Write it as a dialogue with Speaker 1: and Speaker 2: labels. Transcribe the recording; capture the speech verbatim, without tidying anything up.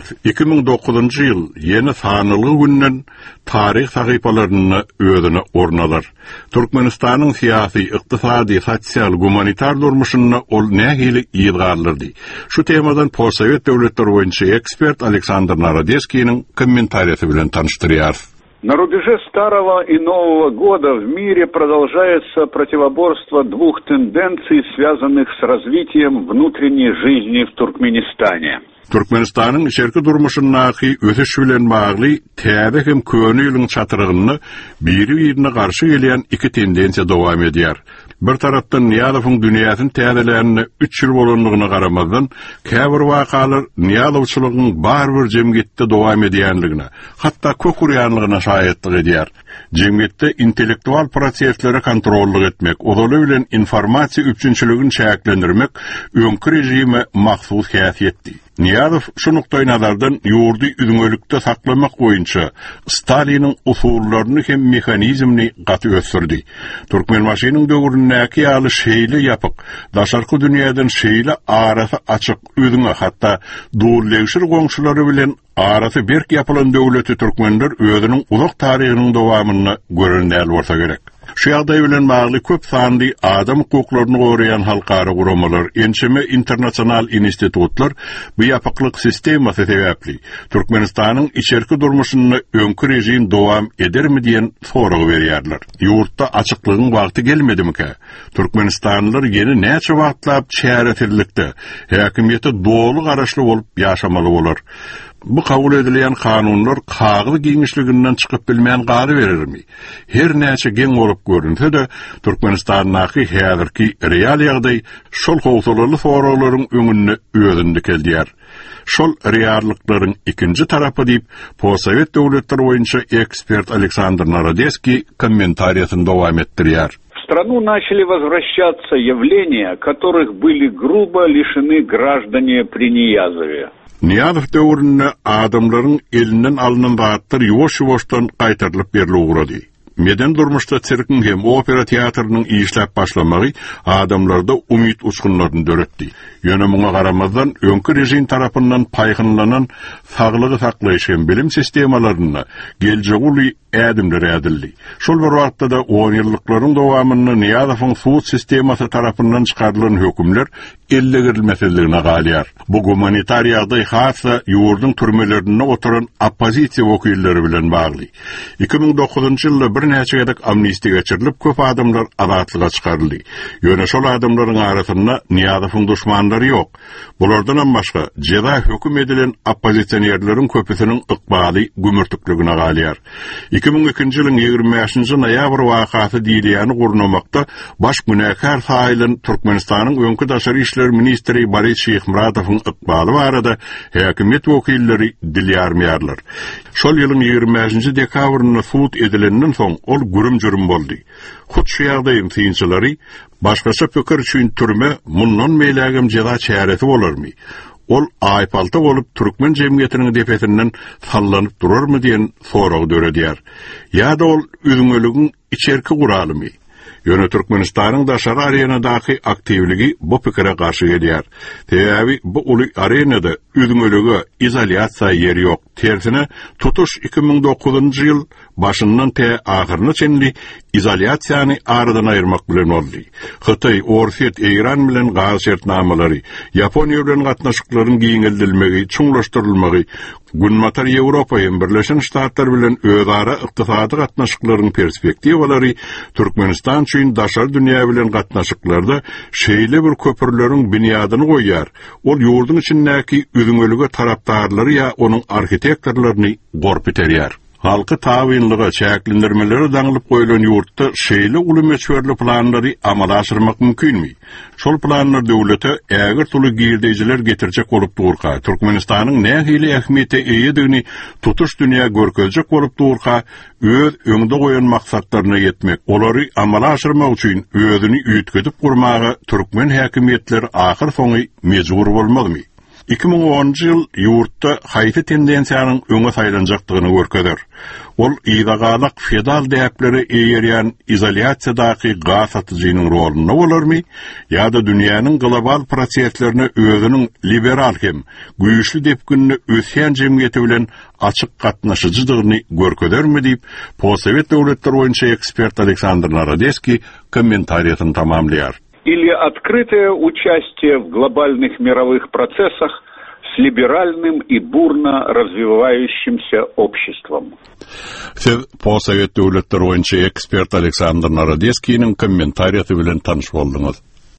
Speaker 1: iki bin dokuzuncu yıl yeni sanılı günden tarih sahipalarını ödüne ornalar. Türkmenistan'ın siyasi, iktisadi, sosyal, humanitar durmuşuna ol nähili ýygarlyrdy. Şu temadan Postsovet döwletleri boýunça ekspert Aleksandr Narodeski'nin kommentariýasy bilen tanıştırýar.
Speaker 2: На рубеже Старого и Нового года в мире продолжается противоборство двух тенденций, связанных с развитием внутренней жизни в Туркменистане.
Speaker 1: Türkmenistan'ın içerki durmuşundaky ötüş bilen bagly täze hem köni ýylyň çatyrygyny biri-birine garşy gelýän iki tendensiýa dowam edýär. Bir tarapdan Niýazowyň dünýäsini täzeläni üç ýyl bolanlygyna garamazdan, käbir wakalar Niýazowçylygyň barbyr jemgyýetde dowam edýänligine, hatda kökurýanlygyna şahitlik edýär. Jemgyýetde intellektual prosesleri kontrollyk etmek, odaly bilen informasiýa üçinçiligini çäklendirmek öňkü rejime mahsus häsiýetdi. Niýazow şu nukdaý nazardan ýurdy üdüňelikde saklamak boýunça Stalinin usullaryny hem mehanizmini gaty ösürdi. Türkmenmaşynyň döwründäki ýaly şeýle ýapyk, daşarky dünýäden şeýle arasy açyk üdüňe hatda dowletçil goňşulary bilen arasy berk ýapylan döwleti türkmenler özüniň uzak taryhynyň dowamyny görendäl bolsa gerek. Şu ýagdaý bilen bagly köp sanly adam hukuklaryny goraýan halkara guramalar, ençeme internasional institutlar bu ýapyklyk sistemasy sebäpli Türkmenistanyň içerki durmuşyny öňkü rejim dowam edermi diýen soragy berýärler. Ýurtda açyklygyň wagty gelmedimi-ki? Türkmenistanlylar ýene näçe wagtlap çäretirlikde, häkimiýete dogly garaşly bolup ýaşamaly bolar. Bu kabul edilen kanunlar kağılı giymişliginden çıkıp bilmeyen gary verirmi? Her näçe geň bolup görünse de Türkmenistan'daki häzirki real ýagdaý şol howsalaly soraglaryň öňünde özünde keldiyar. Şol reallyklaryň ikinji tarapy diýip Postsovet döwletleri boýunça ekspert Aleksandr Narodeski kommentariýasyny dowam etdirýär.
Speaker 2: В страну начали возвращаться явления, которых были грубо лишены граждане при Ниязове.
Speaker 1: Niýazow döwründe adamlaryň elinden alynan zatlar ýuwaş-ýuwaşdan gaýtarylyp berilip urady. Meden durmuşda çirkin hem opera teatrının işlep başlamagy adamlarda umit uçkunlaryny döretdi. Ýöne muňa garamazdan öňkü rejim tarapyndan paýhynlanan saglygy saklaýyş hem bilim sistemalaryna geljegi ädimler ädildi. Şol bir wagtda da on ýyllyklaryň dowamyny Niýazowyň suud sistemasy tarapyndan çykarylan hökümler elle girilmeseligine galýar. Bu humanitar ýagdaý hassa ýurdun türmelerinde oturan oppozisiýa wekilleri bilen bagly. iki bin dokuzuncu ýylda bir näçe ýadak amnistiýa geçirilip köp adamlar azatlyga çykaryldy. Ýöne şol adamlaryň arasynda Niýazowyň düşmanlary ýok. Bulardan başga jeda höküm edilen oppozisionerleriň köpüsiniň ykbaly gümürtükligine galýar. iki bin ikinji ýylyň ýygrimi beşinji noýabr wakasy diýilýäni gurnamakda baş günäkar faýlyn Türkmenistanyň öňkü daşary işler ministri Boris Şeýhmuradowyň ykbaly barada häkimiýet wekilleri dilýärmeýärler. Şol ýylyň ýygrimi beşinji dekabryna suud edilenden soň ol gürüm jürüm boldy. Hut şu ýagdaýyň synçylary başgaça pikir üçin türme mundan meýlägem jeda çäresi bolarmy? Ol aýpalta bolup türkmen jemgyýetiniň depetinden sallanyp durarmy diýen soragy döredýär. Ýa-da ol üdüňeligiň içerki guralymy? Ýöne Türkmenistanyň daşary arenadaky aktivligi bu pikire garşy gelýär. Täbi bu uly arenada üdüňeligi izolýasiýa ýeri ýok. Tersine tutuş iki bin dokuzuncu ýyl başyndan te ahyryna çenli izolýasiýany aradan aýyrmak bilen boldy. Hytaý, Orset, Eýran bilen gaz şertnamalary, Ýaponiýa bilen gatnaşyklaryň giňeldilmegi, çuňlaşdyrylmagy, Günmatar Ýewropa hem Birleşen Ştatlar bilen özara ykdysady gatnaşyklaryň perspektiwalary Türkmenistan üçin daşary dünýä bilen gatnaşyklarda şeýle bir köpürleriň binýadyny goýýar. Ol ýurdun içindäki üdüňelige tarapdarlary ýa onuň arxitektorlaryny gorp ederýär. Halky tawinlyga çäklendirmeleri daňylyp goýulan ýurtda şeýle uly meçberli planlary amala aşyrmak mümkinmi? Şol planlar döwlete ägir tuly girdijiler getirjek bolup durka, Türkmenistanyň nähili ähmiýete eýedigini tutuş dünýä görkezjek bolup durka, öz öňde goýan maksatlaryna ýetmek, olary amala aşyrmak üçin özüni üýtgedip gurmagy türkmen häkimiýetleri ahyr soňy mejbur bolmalymy? iki ming onuncu yıl yurtta hayti tendensiyanın öňe saýlanjakdygyny görkezler. Ol ýydagalak feodal däpleri eýerýän izoliýasiýadaky gaz satyjynyň roluna bolarmy, ýa-da dünýäniň global proseslerine özüniň liberal hem güýçli depkinini ösýän jemgyýeti bilen açyk gatnaşyjydygyny görkezlermi diýip, Possovet döwletleri boýunça ekspert Александр Народецкий комментариясын тамамлýar.
Speaker 2: Или открытое участие в глобальных мировых процессах с либеральным и бурно развивающимся обществом.
Speaker 1: Siz Possovet döwletleri boýunça ekspert Александр Народецкийниň kommentariýasy bilen tanyş boldunuz.